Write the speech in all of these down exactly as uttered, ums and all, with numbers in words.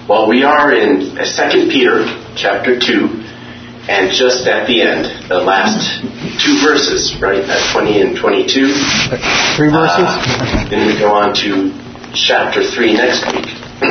Well, we are in Second Peter chapter two, and just at the end, the last two verses, right? At twenty and twenty-two. Three verses? Uh, then we go on to chapter three next week.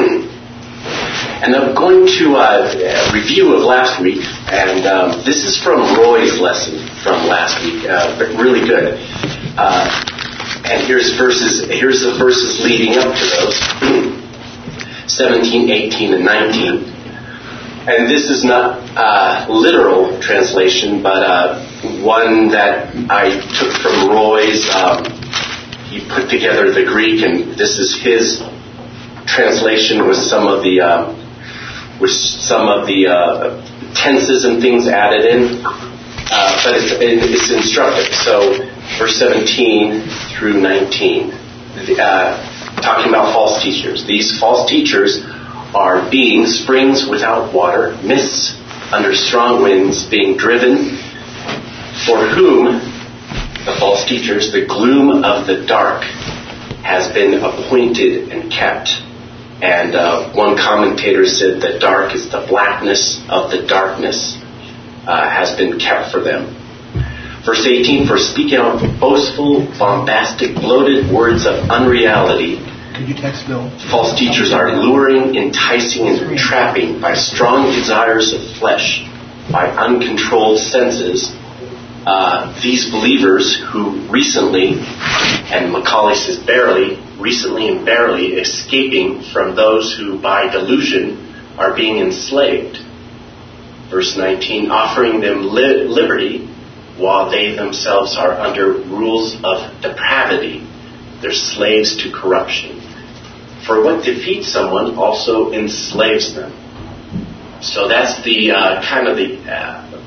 And I'm going to uh, a review of last week, and um, this is from Roy's lesson from last week, uh, but really good. Uh, and here's verses. Here's the verses leading up to those. seventeen, eighteen, and nineteen. And this is not uh, literal translation, but uh, one that I took from Roy's. Um, he put together the Greek, and this is his translation with some of the uh, with some of the uh, tenses and things added in. Uh, but it's, it's instructive. So, verse seventeen through nineteen. Uh, Talking about false teachers. These false teachers are being springs without water, mists under strong winds, being driven, for whom, the false teachers, the gloom of the dark has been appointed and kept. And uh, one commentator said that dark is the blackness of the darkness uh, has been kept for them. Verse eighteen, for speaking out boastful, bombastic, bloated words of unreality, could you text Bill? False teachers are luring, enticing, and trapping by strong desires of flesh, by uncontrolled senses. Uh, these believers who recently, and Macaulay says barely, recently and barely escaping from those who by delusion are being enslaved. Verse nineteen, offering them li- liberty while they themselves are under rules of depravity. They're slaves to corruption. For what defeats someone also enslaves them. So that's the uh, kind of the uh,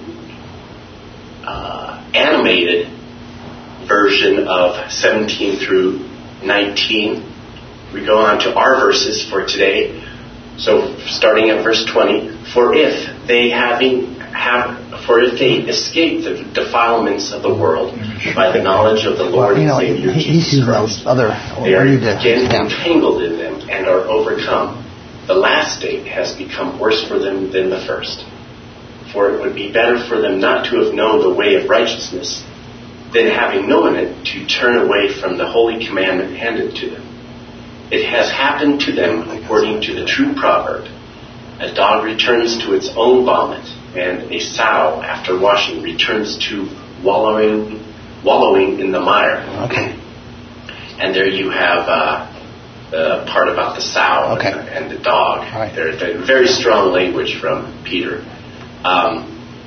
uh, animated version of seventeen through nineteen. We go on to our verses for today. So starting at verse twenty, for if they having have for if they escape the defilements of the world by the knowledge of the Lord you know, and Savior he, Jesus Christ, other, they are again entangled in them and are overcome. The last state has become worse for them than the first. For it would be better for them not to have known the way of righteousness than having known it to turn away from the holy commandment handed to them. It has happened to them according to the true proverb, a dog returns to its own vomit, and a sow, after washing, returns to wallowing wallowing in the mire. Okay. And there you have uh, the part about the sow okay. and, the, and the dog. Right. They're, they're very strong language from Peter. Um,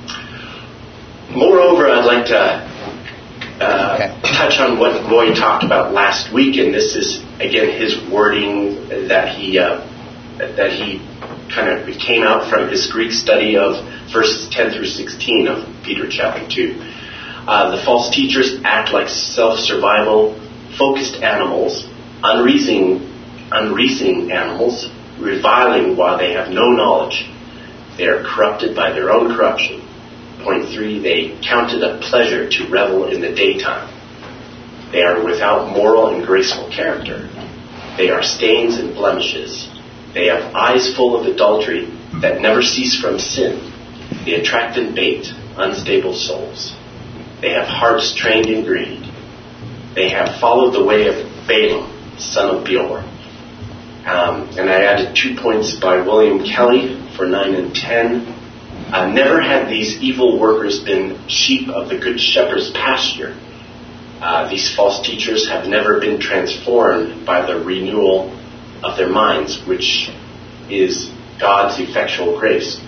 moreover, I'd like to uh, okay. touch on what Roy talked about last week, and this is, again, his wording that he uh, that he kind of came out from his Greek study of verses ten through sixteen of Peter chapter two. Uh, the false teachers act like self-survival, focused animals, unreasoning, unreasoning animals, reviling while they have no knowledge. They are corrupted by their own corruption. Point three, they count it a pleasure to revel in the daytime. They are without moral and graceful character. They are stains and blemishes. They have eyes full of adultery that never cease from sin. They attract and bait unstable souls. They have hearts trained in greed. They have followed the way of Balaam, son of Beor. Um, and I added two points by William Kelly for nine and ten. Uh, never had these evil workers been sheep of the good shepherd's pasture. Uh, these false teachers have never been transformed by the renewal of their minds, which is God's effectual grace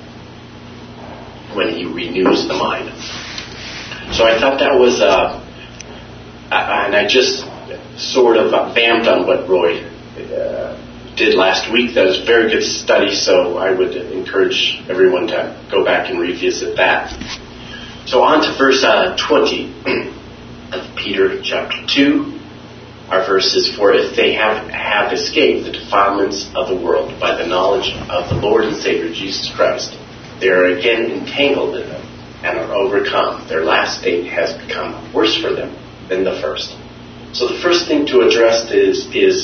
when He renews the mind. So I thought that was, uh, and I just sort of vamped on what Roy uh, did last week. That was a very good study, so I would encourage everyone to go back and revisit that. So on to verse uh, twenty of Peter chapter two. Our verse is, for if they have, have escaped the defilements of the world by the knowledge of the Lord and Savior Jesus Christ, they are again entangled in them and are overcome. Their last state has become worse for them than the first. So the first thing to address is, is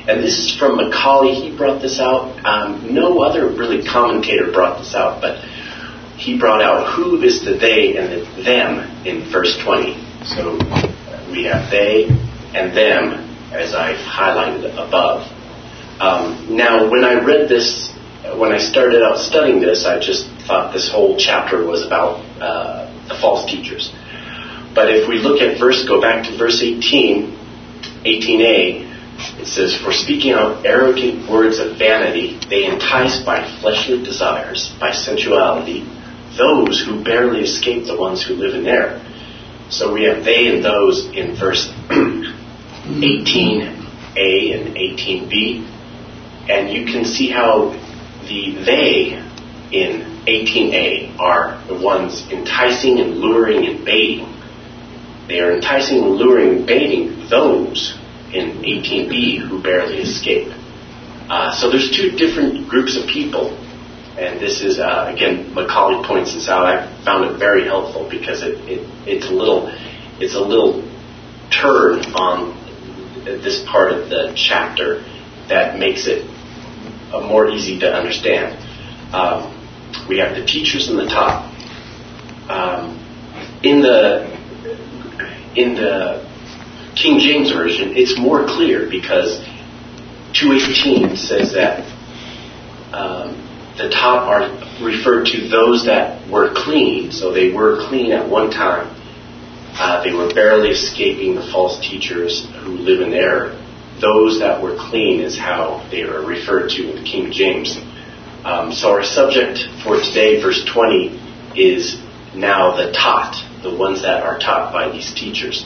and this is from Macaulay. He brought this out. Um, no other really commentator brought this out, but he brought out who is the they and the them in verse twenty. So we have they and them, as I've highlighted above. Um, now, when I read this, when I started out studying this, I just thought this whole chapter was about uh, the false teachers. But if we look at verse, go back to verse eighteen, eighteen a, it says, "For speaking out arrogant words of vanity, they entice by fleshly desires, by sensuality, those who barely escape the ones who live in error." So we have they and those in verse eighteen a and eighteen b. And you can see how the they in eighteen a are the ones enticing and luring and baiting. They are enticing and luring and baiting those in eighteen b who barely escape. Uh, so there's two different groups of people. And this is, uh, again, Macaulay points this out. I found it very helpful because it, it it's a little it's a little turn on this part of the chapter that makes it uh, more easy to understand. Um, we have the teachers in the top. Um, in the in the King James Version, it's more clear because two eighteen says that um, the top are referred to those that were clean. So they were clean at one time. Uh, they were barely escaping the false teachers who live in error. Those that were clean is how they are referred to in the King James. Um, so our subject for today, verse twenty, is now the taught, the ones that are taught by these teachers.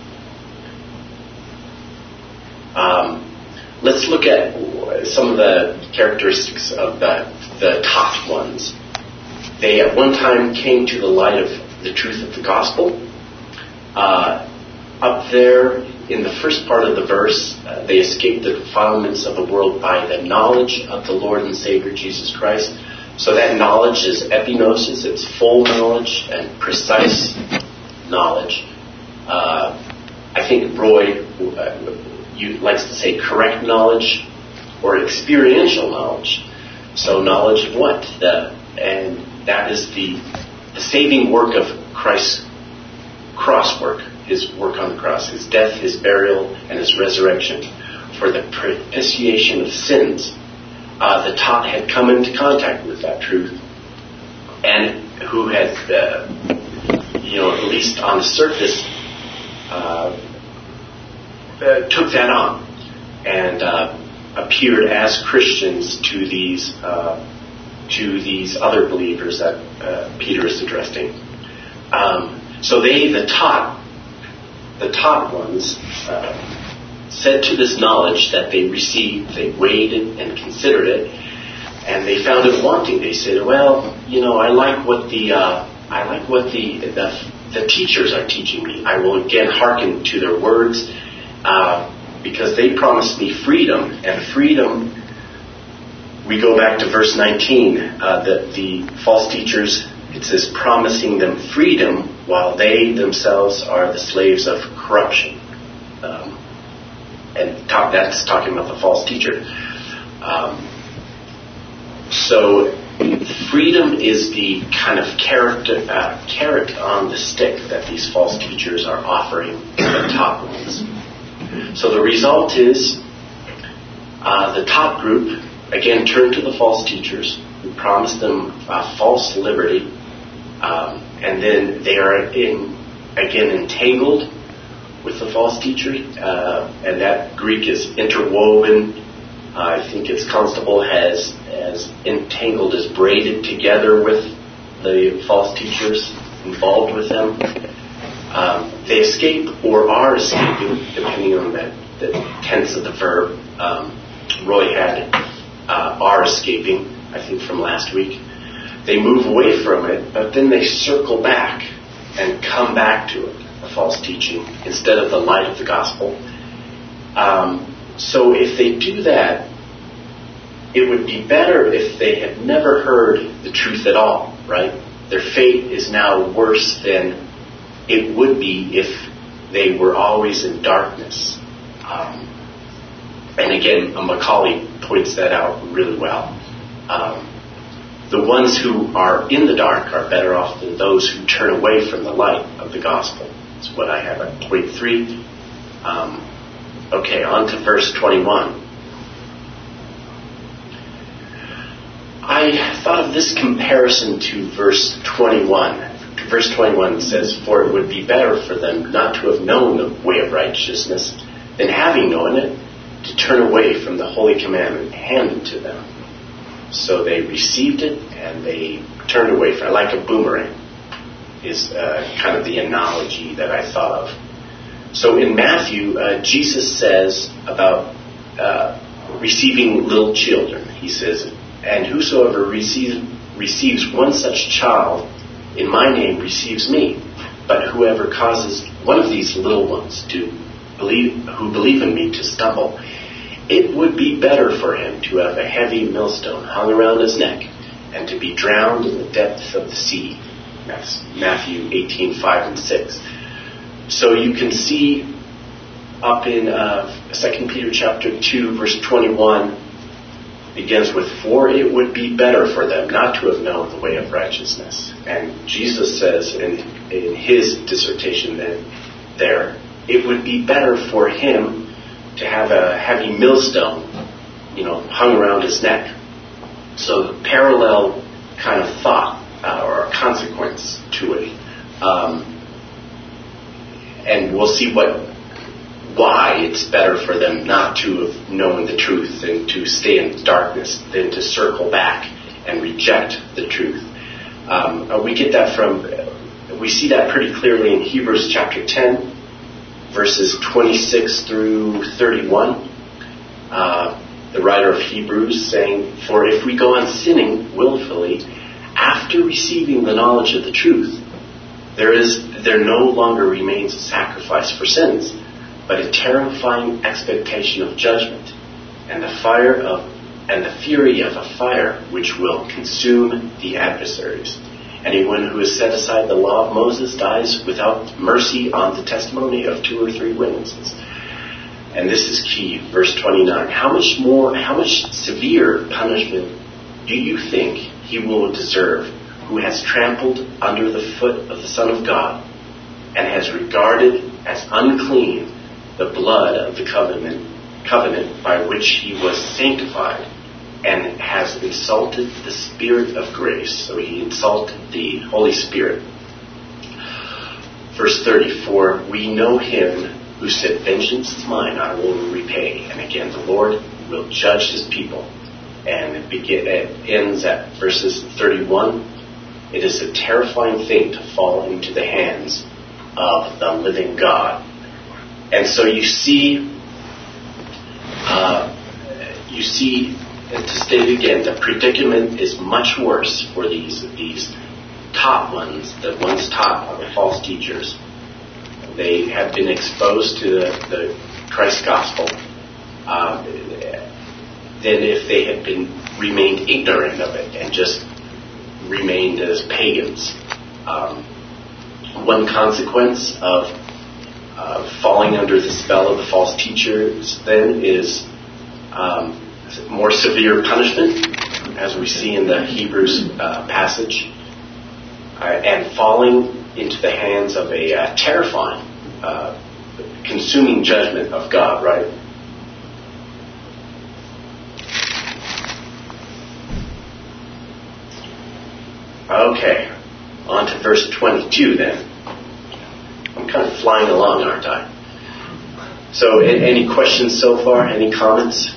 Um, let's look at some of the characteristics of the the taught ones. They at one time came to the light of the truth of the gospel. Uh, up there in the first part of the verse, uh, they escaped the defilements of the world by the knowledge of the Lord and Savior Jesus Christ. So that knowledge is epignosis, it's full knowledge and precise knowledge. Uh, I think Roy uh, you, likes to say correct knowledge or experiential knowledge. So knowledge of what? The, and that is the, the saving work of Christ's cross work, his work on the cross, his death, his burial, and his resurrection for the propitiation of sins. Uh, the taught had come into contact with that truth, and who had, uh, you know, at least on the surface, uh, uh, took that on and uh, appeared as Christians to these uh, to these other believers that uh, Peter is addressing. Um, so they, the taught, the taught ones, uh, said to this knowledge that they received, they weighed it and considered it, and they found it wanting. They said, "Well, you know, I like what the uh, I like what the, the the teachers are teaching me. I will again hearken to their words uh, because they promised me freedom, and freedom." We go back to verse nineteen. Uh, the the false teachers, it says, promising them freedom while they themselves are the slaves of corruption. Um, and talk, that's talking about the false teacher. Um, so freedom is the kind of carrot, uh, carrot on the stick that these false teachers are offering the top ones. So the result is uh, the top group again turned to the false teachers who promised them uh, false liberty, um, and then they are in, again entangled with the false teacher, uh, and that Greek is interwoven. Uh, I think its Constable has as entangled as braided together with the false teachers involved with them. Um, they escape or are escaping, depending on the, the tense of the verb. Um, Roy had uh, are escaping, I think from last week. They move away from it, but then they circle back and come back to it. False teaching instead of the light of the gospel. Um, so if they do that, it would be better if they had never heard the truth at all, right? Their fate is now worse than it would be if they were always in darkness. Um, And again, Macaulay points that out really well. Um, the ones who are in the dark are better off than those who turn away from the light of the gospel. That's what I have at point three. Um, okay, on to verse twenty-one. I thought of this comparison to verse twenty-one. Verse twenty-one says, "For it would be better for them not to have known the way of righteousness than having known it, to turn away from the holy commandment handed to them." So they received it and they turned away from it, like a boomerang, is uh, kind of the analogy that I thought of. So in Matthew, uh, Jesus says about uh, receiving little children. He says, "And whosoever receives, receives one such child in my name receives me. But whoever causes one of these little ones to believe, who believe in me to stumble, it would be better for him to have a heavy millstone hung around his neck and to be drowned in the depths of the sea." That's Matthew eighteen, five and six. So you can see up in uh, Second Peter chapter two, verse twenty-one, begins with, "For it would be better for them not to have known the way of righteousness." And Jesus says in, in his dissertation then, there, it would be better for him to have a heavy millstone, you know, hung around his neck. So the parallel kind of thought uh, or consequence to it. Um, and we'll see what why it's better for them not to have known the truth and to stay in darkness than to circle back and reject the truth. Um, uh, we get that from, uh, we see that pretty clearly in Hebrews chapter ten, verses twenty-six through thirty-one. Uh, the writer of Hebrews saying, "For if we go on sinning willfully after receiving the knowledge of the truth, there is there no longer remains a sacrifice for sins, but a terrifying expectation of judgment, and the fire of and the fury of a fire which will consume the adversaries. Anyone who has set aside the law of Moses dies without mercy on the testimony of two or three witnesses." And this is key, verse twenty-nine. How much more, how much severe punishment do you think he will deserve who has trampled under the foot of the Son of God and has regarded as unclean the blood of the covenant, covenant by which he was sanctified, and has insulted the Spirit of grace? So he insulted the Holy Spirit. Verse thirty, "For we know him who said, 'Vengeance is mine, I will repay.' And again, the Lord will judge his people." And it, begin, it ends at verses thirty-one. "It is a terrifying thing to fall into the hands of the living God." And so you see, uh, you see, and to state again, the predicament is much worse for these these top ones, the ones taught by the false teachers. They have been exposed to the, the Christ gospel. Uh, than if they had been remained ignorant of it and just remained as pagans. Um, one consequence of uh, falling under the spell of the false teachers then is um, more severe punishment, as we see in the Hebrews uh, passage, uh, and falling into the hands of a uh, terrifying, uh, consuming judgment of God, right? Okay, on to verse twenty-two then. I'm kind of flying along, aren't I? So, any questions so far? Any comments?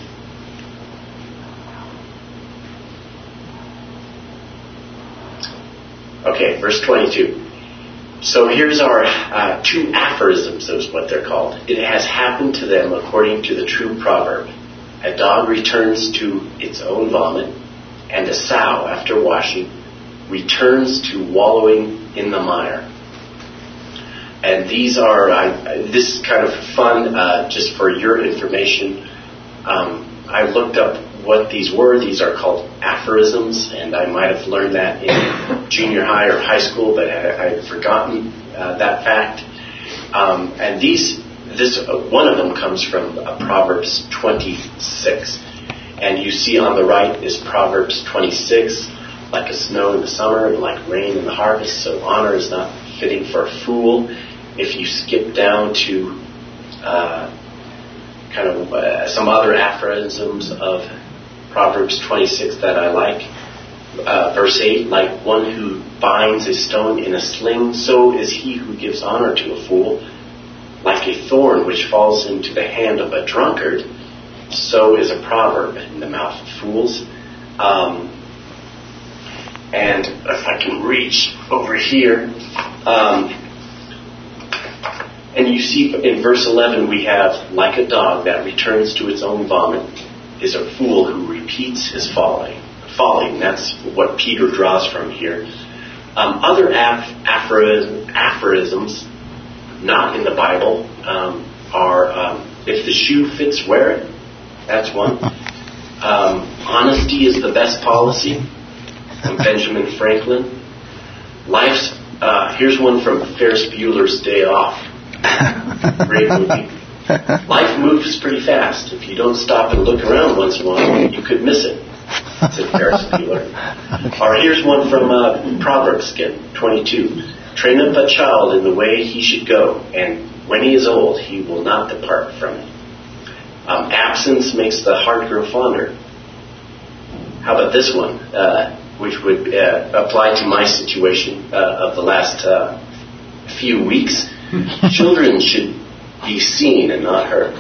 Okay, verse twenty-two. So here's our uh, two aphorisms, is what they're called. "It has happened to them according to the true proverb. A dog returns to its own vomit, and a sow, after washing, returns to wallowing in the mire." And these are, I, this is kind of fun, uh, just for your information. Um, I looked up what these were. These are called aphorisms, and I might have learned that in junior high or high school, but I, I had forgotten uh, that fact. Um, and these this uh, one of them comes from uh, Proverbs twenty-six. And you see on the right is Proverbs twenty-six, like a snow in the summer and like rain in the harvest, so honor is not fitting for a fool. If you skip down to uh, kind of uh, some other aphorisms of Proverbs twenty-six that I like, uh, verse eight, like one who binds a stone in a sling, so is he who gives honor to a fool. Like a thorn which falls into the hand of a drunkard, so is a proverb in the mouth of fools. Um, and if I can reach over here, um, and you see in verse eleven we have, like a dog that returns to its own vomit is a fool who repeats his folly. Folly, and that's what Peter draws from here. Um, other aph- aphorism, aphorisms, not in the Bible, um, are um, if the shoe fits, wear it. That's one. Um, honesty is the best policy, from Benjamin Franklin. Life's uh, here's one from Ferris Bueller's Day Off. Great movie. Life moves pretty fast. If you don't stop and look around once in a while, you could miss it, said Ferris Bueller. Or here's one from uh, Proverbs again, twenty-two. Train up a child in the way he should go, and when he is old, he will not depart from it. Um, absence makes the heart grow fonder. How about this one, uh, which would uh, apply to my situation uh, of the last uh, few weeks? Children should be seen and not heard.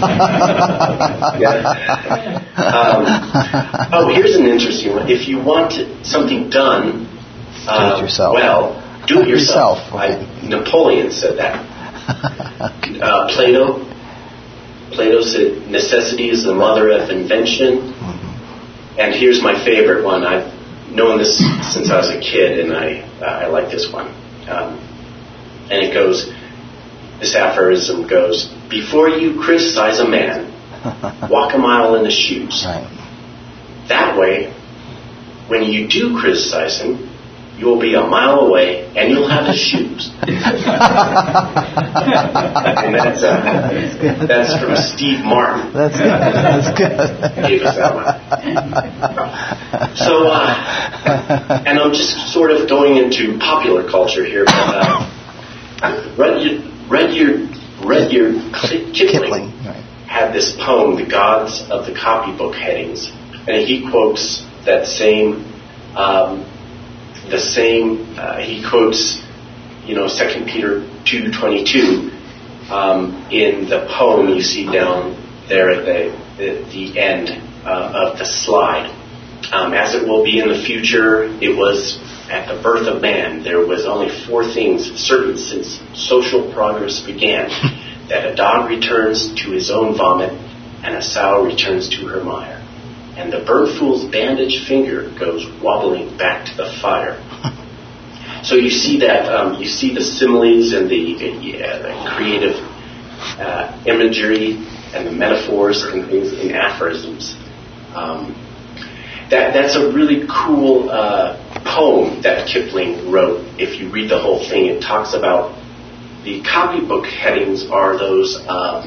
Yeah. um, oh, here's an interesting one. If you want something done uh, do it yourself. well, do it yourself. yourself. Okay. I, Napoleon said that. Uh, Plato. Plato said necessity is the mother of invention. Mm-hmm. And here's my favorite one. I've known this since I was a kid, and I uh, I like this one. Um, and it goes, this aphorism goes, before you criticize a man, walk a mile in his shoes. Right. That way, when you do criticize him, you'll be a mile away, and you'll have his shoes. And that's uh, that's from Steve Martin. That's good. That's good. Gave us that one. So, uh, and I'm just sort of going into popular culture here, but uh, Rudyard, Rudyard, Rudyard Kipling, Kipling right. had this poem, The Gods of the Copybook Headings, and he quotes that same. Um, The same, uh, he quotes, you know, Second Peter two twenty-two um, in the poem you see down there at the the, the end uh, of the slide. Um, as it will be in the future, it was at the birth of man. There was only four things certain since social progress began: that a dog returns to his own vomit, and a sow returns to her mire, and the bird fool's bandaged finger goes wobbling back to the fire. So you see that, um, you see the similes and the, uh, the creative uh, imagery and the metaphors and things in aphorisms. Um, that that's a really cool uh, poem that Kipling wrote. If you read the whole thing, it talks about the copybook headings are those. Um,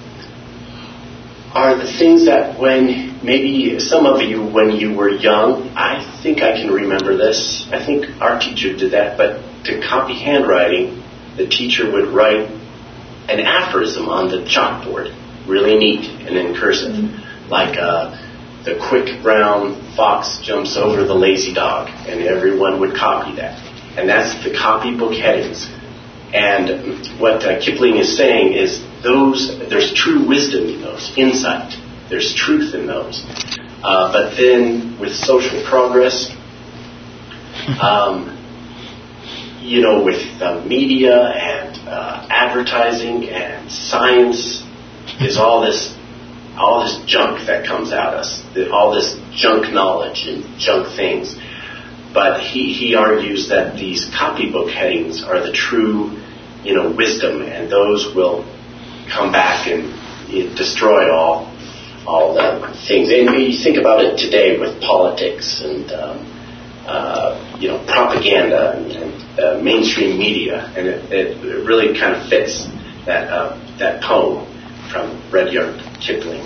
are the things that when maybe some of you when you were young, I think I can remember this. I think our teacher did that, but to copy handwriting, the teacher would write an aphorism on the chalkboard, really neat and in cursive, mm-hmm. like uh, the quick brown fox jumps over the lazy dog, and everyone would copy that. And that's the copybook headings. And what uh, Kipling is saying is those there's true wisdom in those, insight. There's truth in those. Uh, but then with social progress, um, you know, with uh, media and uh, advertising and science, is all this all this junk that comes at us, all this junk knowledge and junk things. But he, he argues that these copybook headings are the true, you know, wisdom, and those will come back and you know, destroy all all the things. And you think about it today with politics and um, uh, you know propaganda and, and uh, mainstream media, and it, it really kind of fits that uh, that poem from Rudyard Kipling.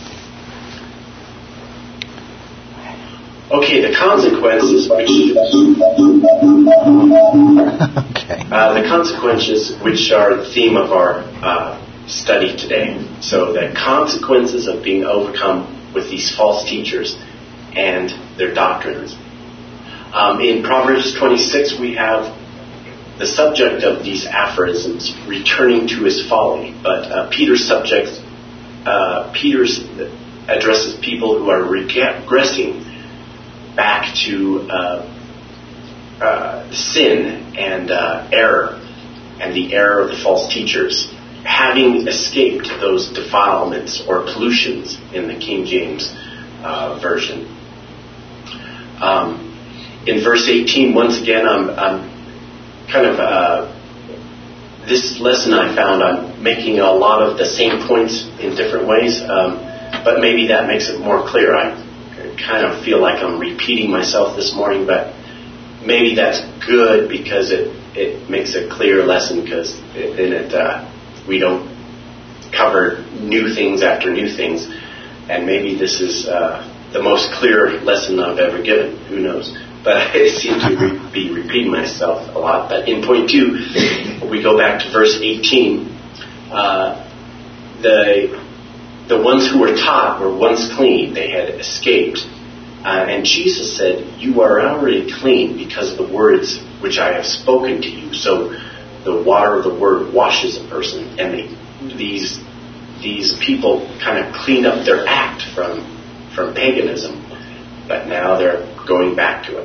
Okay, the consequences, which Okay. uh, the consequences, which are the theme of our uh, study today. So the consequences of being overcome with these false teachers and their doctrines. Um, in Proverbs twenty-six, we have the subject of these aphorisms returning to his folly, but uh, Peter's subject, uh, Peter's addresses people who are regressing back to uh, uh, sin and uh, error, and the error of the false teachers, having escaped those defilements or pollutions in the King James uh, Version. Um, in verse eighteen, once again, I'm, I'm kind of, uh, this lesson I found, I'm making a lot of the same points in different ways, um, but maybe that makes it more clear. I kind of feel like I'm repeating myself this morning, but maybe that's good because it, it makes a clear lesson, because it, then it, uh, we don't cover new things after new things, and maybe this is uh, the most clear lesson I've ever given. Who knows? But I seem to re- be repeating myself a lot. But in point two, we go back to verse eighteen. Uh, the the ones who were taught were once clean; they had escaped, uh, and Jesus said, "You are already clean because of the words which I have spoken to you." So the water of the word washes a person, and they, these these people kind of cleaned up their act from from paganism, but now they're going back to it.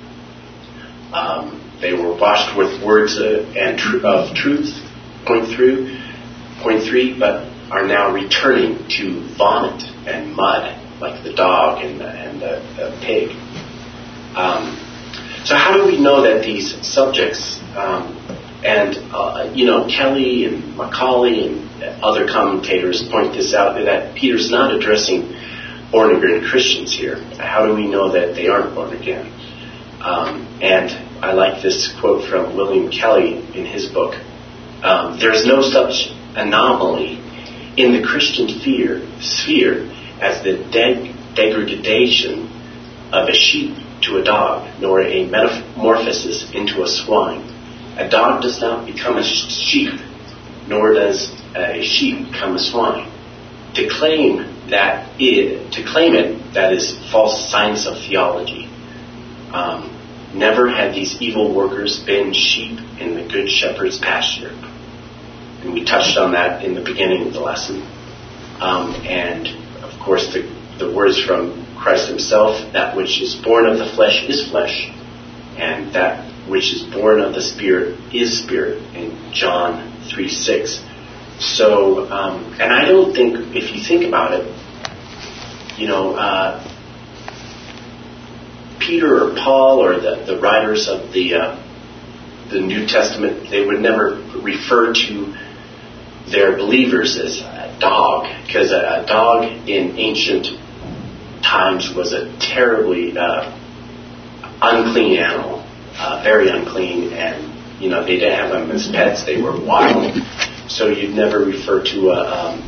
Um, they were washed with words uh, and tr- of truth, point through, point three, but are now returning to vomit and mud, like the dog and the, and the, the pig. Um, so how do we know that these subjects, um, and uh, you know, Kelly and Macaulay and other commentators point this out, that Peter's not addressing born-again Christians here. How do we know that they aren't born again? Um, and I like this quote from William Kelly in his book. Um, There's no such anomaly in the Christian sphere, sphere as the de- degradation of a sheep to a dog, nor a metamorphosis into a swine. A dog does not become a sheep, nor does a sheep become a swine. To claim that it, to claim it, that is false science of theology. Um, never had these evil workers been sheep in the good shepherd's pasture. And we touched on that in the beginning of the lesson. Um, and, of course, the, the words from Christ himself, that which is born of the flesh is flesh, and that which is born of the Spirit is spirit, in John three six. So, um, and I don't think, if you think about it, you know, uh, Peter or Paul or the, the writers of the uh, the New Testament, they would never refer to their believers as a dog, because a, a dog in ancient times was a terribly uh, unclean animal, uh, very unclean, and you know they didn't have them as pets; they were wild. So you'd never refer to a, um,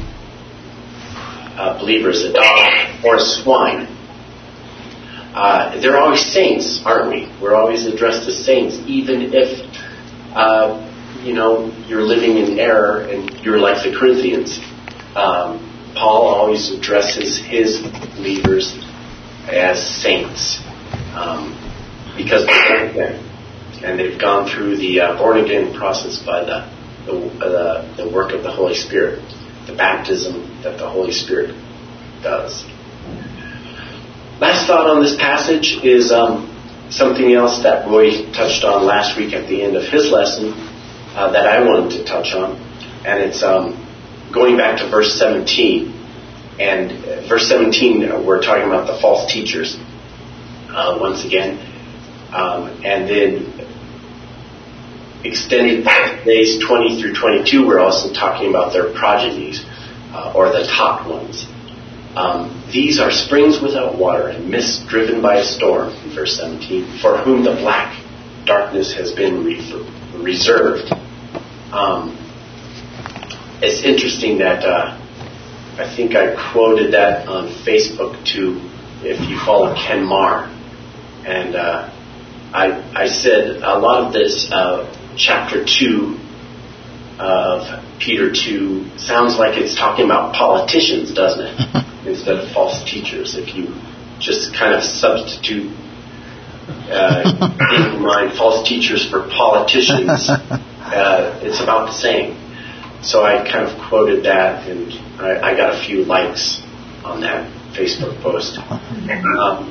a believer as a dog or a swine. Uh, they're always saints, aren't we? We're always addressed as saints, even if, uh, you know, you're living in error and you're like the Corinthians. Um, Paul always addresses his believers as saints um, because they're born again. And they've gone through the uh, born again process by the, the, uh, the work of the Holy Spirit, the baptism that the Holy Spirit does. Last thought on this passage is um, something else that Roy touched on last week at the end of his lesson uh, that I wanted to touch on. And it's um, going back to verse seventeen. And uh, verse seventeen, uh, we're talking about the false teachers uh, once again. Um, and then extended days twenty through twenty-two, we're also talking about their progenies uh, or the taught ones. Um, These are springs without water and mists driven by a storm, in verse seventeen, for whom the black darkness has been re- reserved. Um, it's interesting that uh, I think I quoted that on Facebook to, if you follow Ken Marr, and uh, I I said a lot of this uh, chapter two of Peter two sounds like it's talking about politicians, doesn't it? Instead of false teachers. If you just kind of substitute uh, in your mind false teachers for politicians, uh, it's about the same. So I kind of quoted that, and I, I got a few likes on that Facebook post. Um,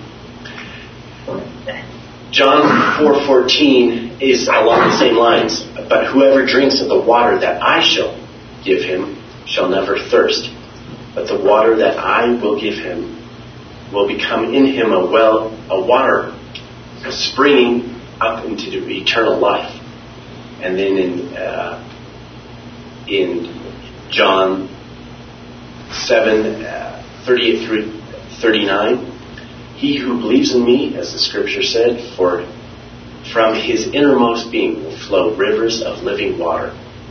John four fourteen is along the same lines. But whoever drinks of the water that I shall give him shall never thirst. But the water that I will give him will become in him a well, a water springing up into the eternal life. And then in uh, in John seven uh, thirty-eight through thirty-nine, he who believes in me, as the scripture said, for from his innermost being will flow rivers of living water.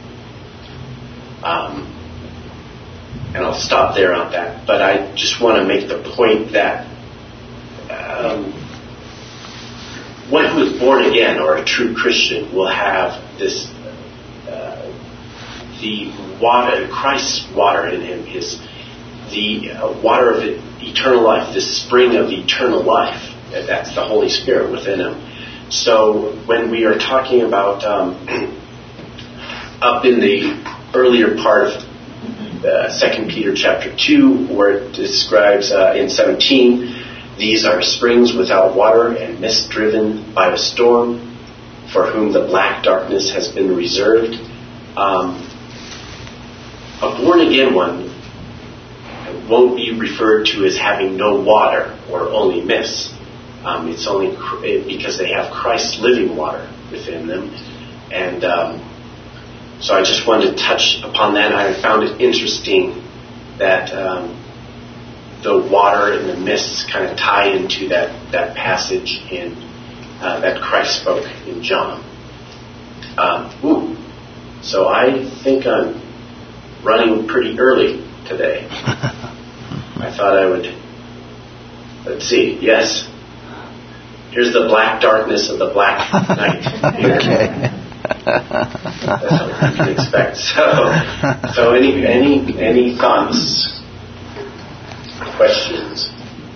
Um, and I'll stop there on that. But I just want to make the point that um, one who is born again, or a true Christian, will have this uh, the water, Christ's water in him, his the uh, water of eternal life, this spring of eternal life. That's the Holy Spirit within him. So when we are talking about um, up in the earlier part of uh, Second Peter chapter two, where it describes uh, in seventeen, these are springs without water and mist driven by a storm, for whom the black darkness has been reserved. Um, a born again one won't be referred to as having no water or only mist. Um, it's only cr- because they have Christ's living water within them. And um, so I just wanted to touch upon that. I found it interesting that um, the water and the mists kind of tie into that, that passage in uh, that Christ spoke in John. Um, ooh, so I think I'm running pretty early today. I thought I would, let's see, yes. Here's the black darkness of the black night. Here. Okay. That's what you can expect. So, so any any any thoughts, questions?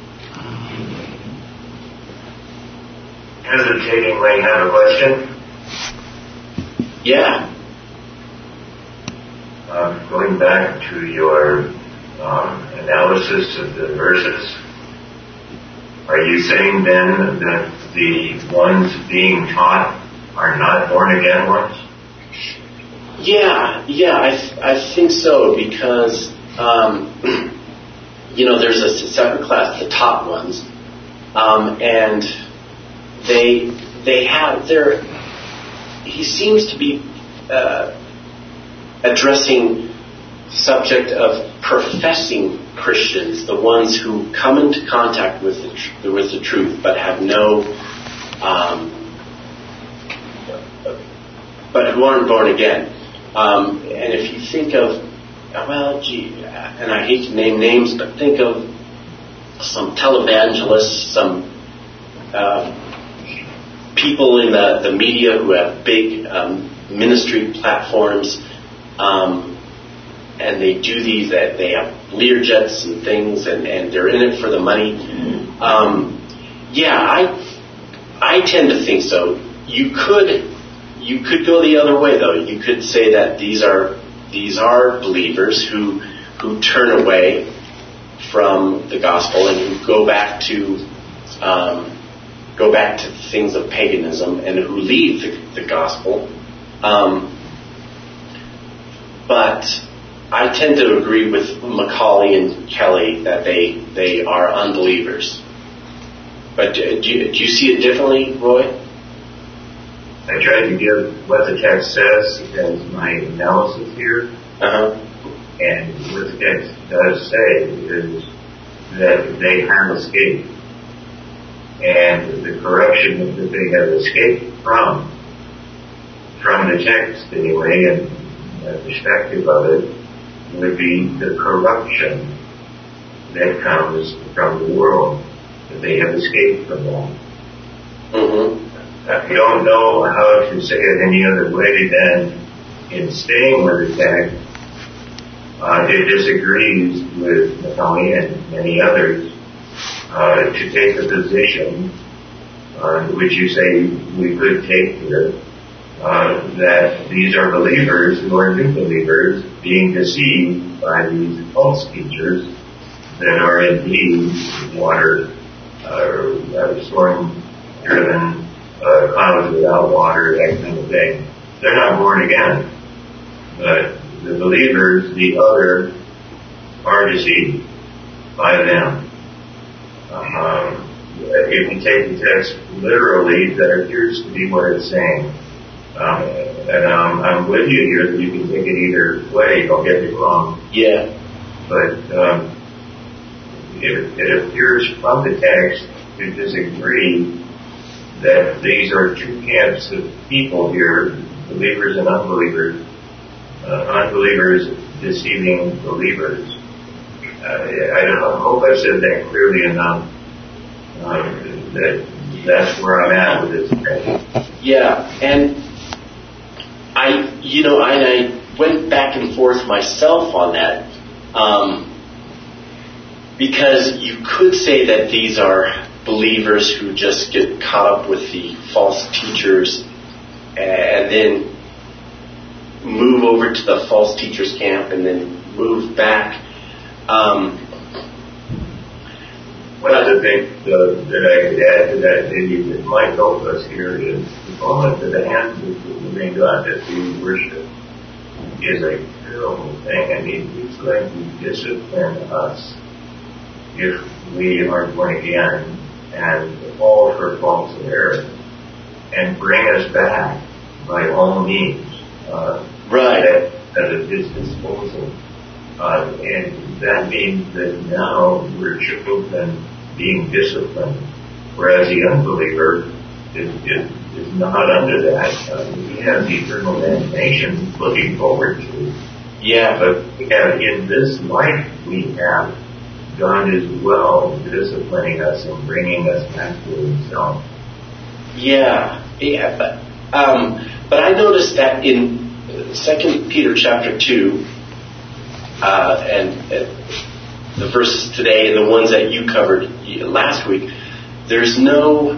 Hesitatingly have a question. Yeah. Uh, going back to your um, analysis of the verses. Are you saying then that the ones being taught are not born again ones? Yeah, yeah, I th- I think so, because um, you know, there's a separate class, the top ones, um, and they they have their. He seems to be uh, addressing subject of professing Christians, the ones who come into contact with the tr- with the truth, but have no, um, but who aren't born again. Um, and if you think of, well, gee, and I hate to name names, but think of some televangelists, some uh, people in the, the media who have big um, ministry platforms. Um, And they do these, that they have Learjets and things, and, and they're in it for the money. Um, yeah, I I tend to think so. You could you could go the other way, though. You could say that these are these are believers who who turn away from the gospel and who go back to um, go back to things of paganism and who leave the, the gospel. Um, but I tend to agree with Macaulay and Kelly that they they are unbelievers. But do you, do you see it differently, Roy? I tried to give what the text says as my analysis here. Uh-huh. And what the text does say is that they have escaped. And the correction that they have escaped from, from the text anyway, and the perspective of it, would be the corruption that comes from the world, that they have escaped from that. Mm-hmm. I don't know how to say it any other way than in staying with the text, uh, it disagrees with Nathali and many others uh, to take the position, uh, which you say we could take here, uh, that these are believers who are new believers being deceived by these false teachers that are indeed water, uh, storm-driven uh, clouds without water, that kind of thing. They're not born again. But the believers, the other, are deceived by them. Um, if we take the text literally, that appears to be what it's saying. Um, and um, I'm with you here that you can take it either way, don't get me wrong. Yeah. But um, it, it appears from the text to disagree that these are two camps of people here, believers and unbelievers. Uh, unbelievers deceiving believers. Uh, I, don't, I hope I've said that clearly enough. Uh, that that's where I'm at with this. Yeah, and I, you know, I, I went back and forth myself on that um, because you could say that these are believers who just get caught up with the false teachers and then move over to the false teachers camp and then move back. Um, One of the things uh, that I could add to that, maybe that might help us here, is the moment that the hands of the living God that we worship is a terrible thing. I mean, He's going to discipline us if we are born again and fall for false error and bring us back by all means. Uh, right. At, at His disposal. Uh, and that means that now we're children being disciplined, whereas the unbeliever is, is, is not under that. Uh, we have the eternal damnation looking forward to. Yeah. But we have, in this life, we have God is well disciplining us and bringing us back to Himself. Yeah. Yeah. But, um, but I noticed that in Second Peter chapter two, uh, and uh, the verses today and the ones that you covered last week, there's no,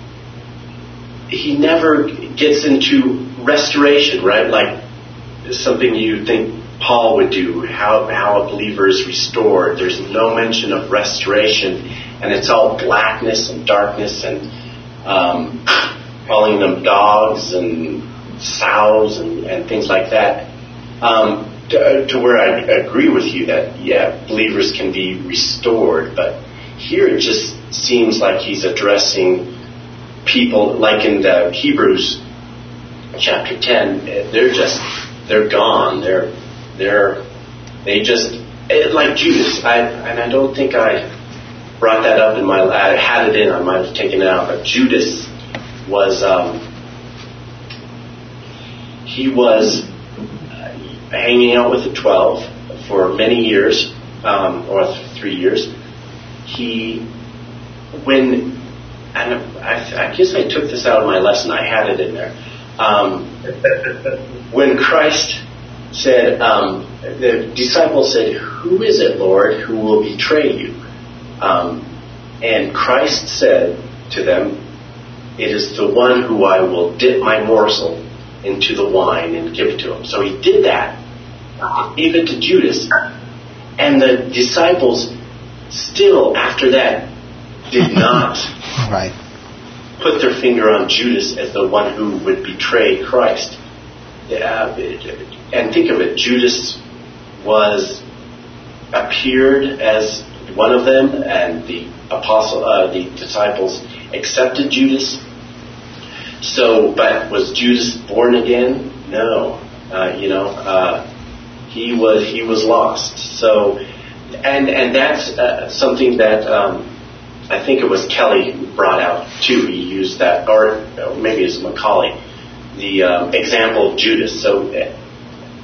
he never gets into restoration, right? Like something you think Paul would do, how how a believer is restored. There's no mention of restoration, and it's all blackness and darkness and um, calling them dogs and sows and, and things like that, um, to, to where I agree with you that, yeah, believers can be restored, but here it just seems like he's addressing people, like in the Hebrews chapter ten, they're just, they're gone, they're, they're, they just, like Judas, I, and I don't think I brought that up in my, I had it in, I might have taken it out, but Judas was, um, he was uh, hanging out with the twelve for many years, um, or three years. He, when, and I, I guess I took this out of my lesson, I had it in there. Um, when Christ said, um, the disciples said, "Who is it, Lord, who will betray you?" Um, and Christ said to them, "It is the one who I will dip my morsel into the wine and give it to him." So he did that, gave it to Judas, and the disciples still, after that, did not right. put their finger on Judas as the one who would betray Christ. Uh, and think of it, Judas was appeared as one of them, and the apostle, uh, the disciples accepted Judas. So, but was Judas born again? No. Uh, you know, uh, he was he was lost. So, and and that's uh, something that um, I think it was Kelly who brought out too. He used that, or maybe it's Macaulay, the um, example of Judas. So,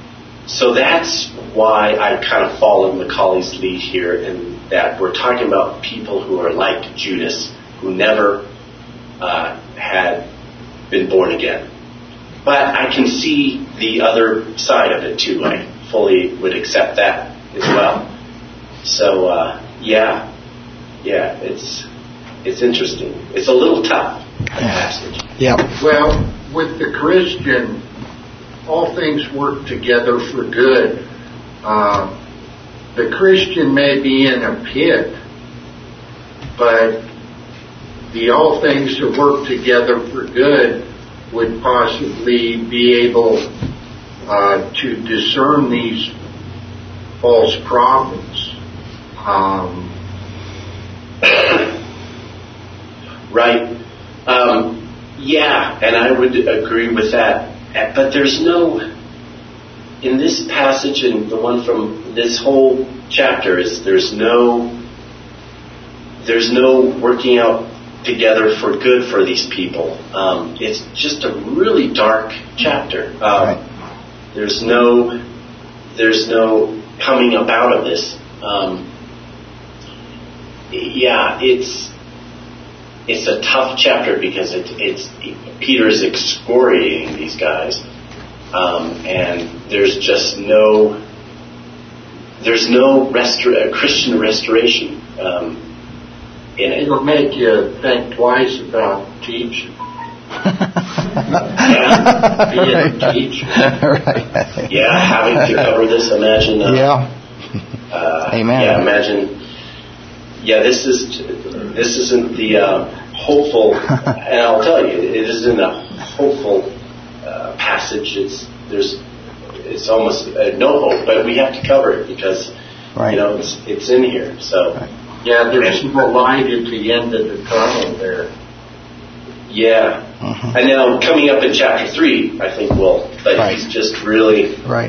so that's why I kind of follow Macaulay's lead here, in that we're talking about people who are like Judas, who never uh, had been born again. But I can see the other side of it too. I fully would accept that as well. So uh, yeah, yeah, it's it's interesting. It's a little tough, the passage. Yeah. Well, with the Christian, all things work together for good. Uh, the Christian may be in a pit, but the all things that work together for good would possibly be able uh, to discern these false prophets. Um, right. Um, yeah, and I would agree with that. But there's no, in this passage and the one from this whole chapter, is there's no, there's no working out together for good for these people. Um, it's just a really dark chapter. Um, right. There's no, there's no coming up out of this. Um, yeah, it's it's a tough chapter because it, it's Peter's excoriating these guys, um, and there's just no there's no restor- Christian restoration um, in it. It'll make you think twice about teaching. Yeah. Being a teacher. Right. Yeah, having to cover this, imagine. Uh, Yeah. Uh, Amen. Yeah, imagine. Yeah, this is this isn't the uh, hopeful, and I'll tell you, it isn't a hopeful uh, passage. It's there's it's almost uh, no hope, but we have to cover it because Right. you know it's it's in here. So Right. Yeah, there's no light at the end of the tunnel there. yeah, Mhm. and now coming up in chapter three, I think we'll. But Right. he's just really Right.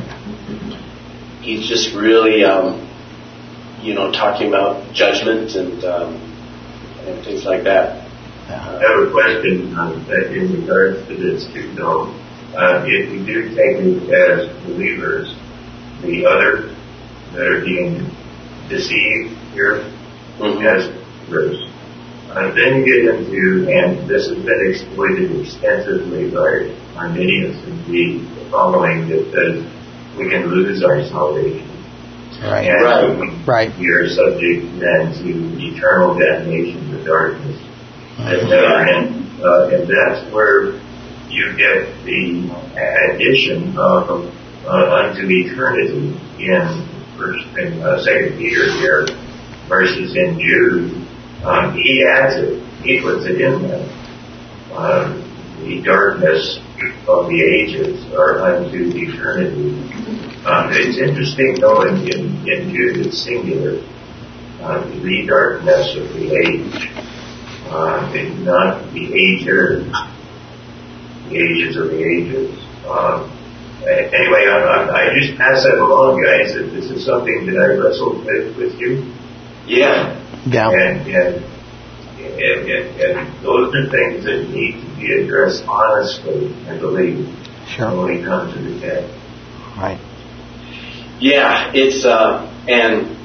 he's just really. Um, you know, talking about judgment and um, and things like that. I have a question um, in regards to this too, though. Uh, if we do take it as believers, the other that are being deceived here Mm-hmm. as believers, uh, then you get into, and this has been exploited extensively by Arminius and the following, that says we can lose our salvation. Right. And Right. Right. we are subject then to eternal damnation, the darkness that never ends. Uh, and that's where you get the addition of uh, unto eternity in first and uh, second Peter here, verses in Jude. Um, he adds it. He puts it in there. Um, the darkness of the ages are unto eternity. Um, it's interesting, though, in, in, in Jude, it's singular. Uh, the darkness of the age. Uh, it's not the ager, the ages of the ages. Um, anyway, I, I, I just pass that along, guys, that this is something that I wrestled with, with you. Yeah. Yeah. And, and, and, and, and those are things that need to be addressed honestly, I believe, Sure. when we come to the text. Right. Yeah, it's uh, and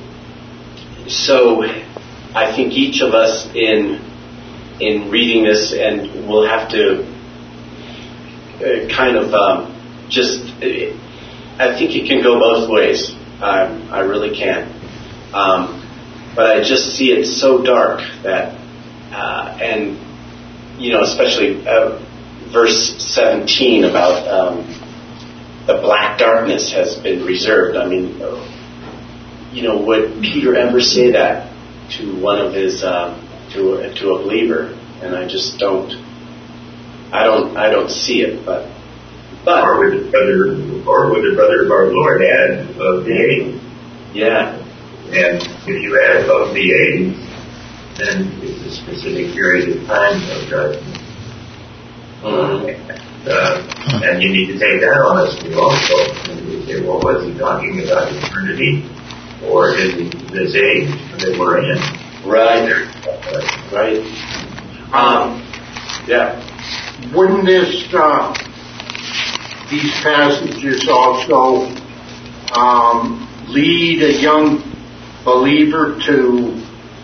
so I think each of us in in reading this, and we'll have to uh, kind of um, just. I think it can go both ways. I I really can, um, but I just see it so dark that, uh, and you know, especially uh, verse seventeen about. Um, The black darkness has been reserved. I mean, you know, would Peter ever say that to one of his uh, to a, to a believer? And I just don't. I don't. I don't see it. But but Or would the brother, or would the brother of our Lord add of the age? yeah, And if you add of the age, then it's a specific period of time of judgment. mm-hmm. Uh, and you need to take that honestly also. And you say, well, was he talking about eternity, or is it this age that we're in? right, Uh, right. Um, yeah, Wouldn't this, uh, these passages also um, lead a young believer to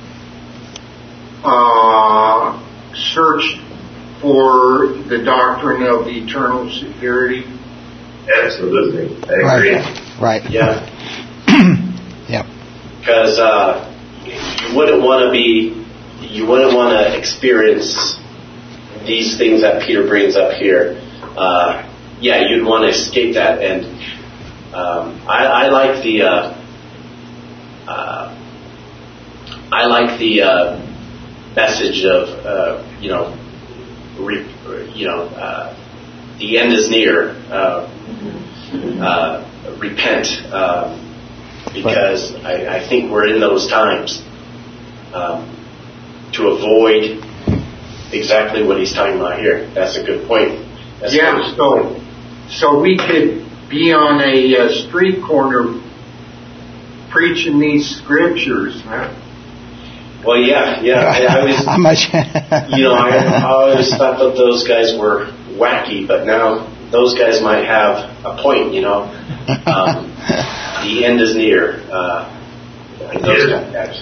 uh, search for the doctrine of eternal security? Absolutely. I agree. Right. Right. Yeah. Yep. Because uh, you wouldn't want to be, you wouldn't want to experience these things that Peter brings up here. Uh, yeah, you'd want to escape that. And um, I, I like the, uh, uh, I like the uh, message of, uh, you know, re, you know, uh, the end is near. Uh, uh, repent. Um, Because I, I think we're in those times um, to avoid exactly what he's talking about here. That's a good point. That's yeah, good so point. so we could be on a uh, street corner preaching these scriptures. Huh? Well, yeah, yeah. I, I was, How much? you know, I, I always thought that those guys were wacky, but now those guys might have a point. You know, um, the end is near. Uh, those guys.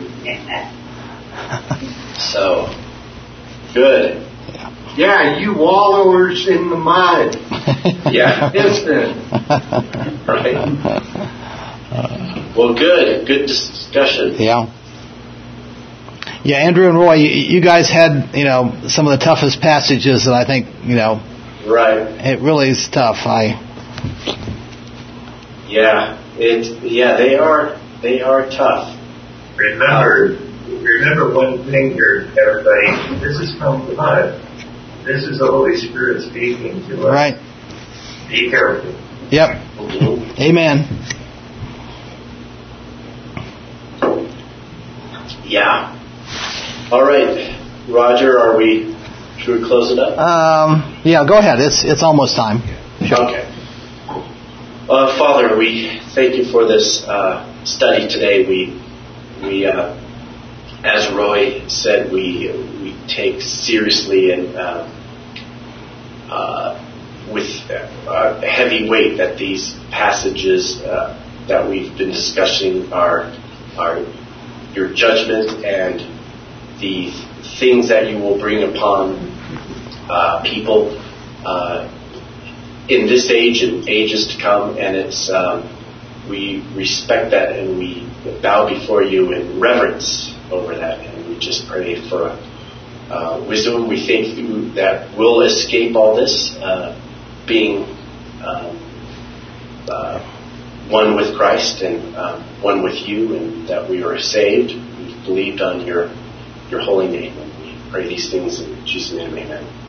So good. Yeah, you wallowers in the mud. Yeah. Listen. Right. Well, good. Good discussion. Yeah. Yeah, Andrew and Roy, you, you guys had, you know, some of the toughest passages, and I think, you know, right. It really is tough. I. Yeah. It. Yeah, they are. They are tough. Remember, remember one thing here, everybody. This is from God. This is the Holy Spirit speaking to us. Right. Be careful. Yep. Mm-hmm. Amen. Yeah. All right, Roger. Are we? Should we close it up? Um. Yeah. Go ahead. It's it's almost time. Okay. Uh, Father, we thank you for this uh, study today. We we uh, as Roy said, we we take seriously and uh, uh, with uh, heavy weight that these passages uh, that we've been discussing are are your judgment and the things that you will bring upon uh, people uh, in this age and ages to come. And it's um, we respect that and we bow before you in reverence over that, and we just pray for uh, wisdom. We thank you that we'll escape all this, uh, being um, uh, one with Christ and um, one with you, and that we are saved. We believed on your your holy name, and we pray these things in Jesus' name. Amen.